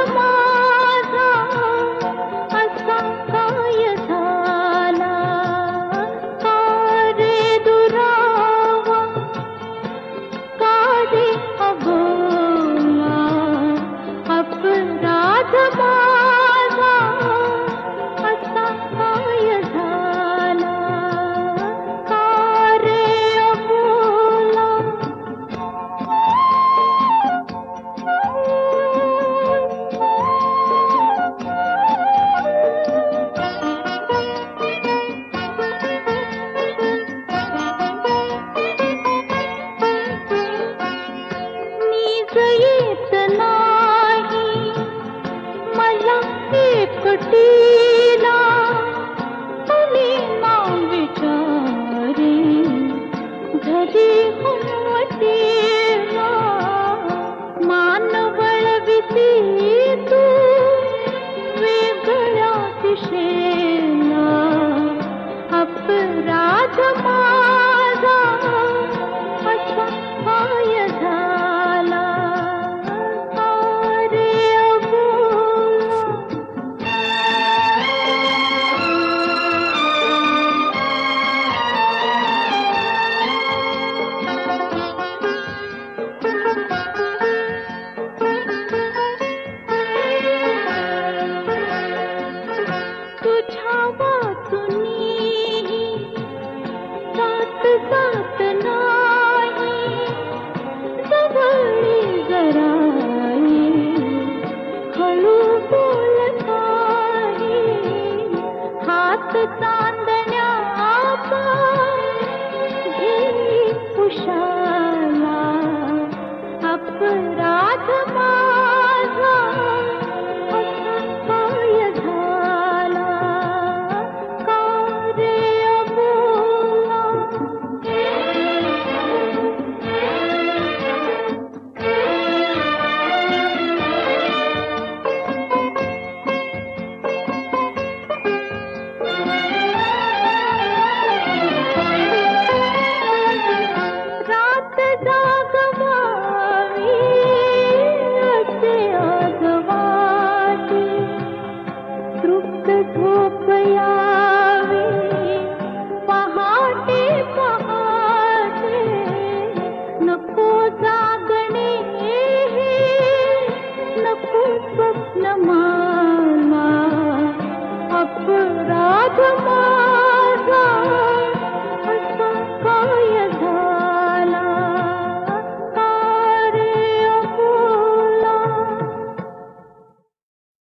माझा असा काय झाला, का रे दुरावा, का रे अबोला, अपराध माझा असा काय झाला, का रे अबोला. नीज येत नाही मला एकटीला, कुणी ना विचारे घरी हुनवतीला. मान वळविती तू वेगळ्या दिशेला, अपराध माझा असा काय झाला, का रे अबोला. तुझ्या वाचुनी जात जात नाही, जवळी जराई हळू बोलत आहे. हात चांदण्या घे उशाला, अपराध माझा असा काय झाला, का रे अबोला. रात जागवावी असे आगवाटी, तृप्त झोप यावी पहाटे पहाटे. नको जागणे हे, नको स्वप्न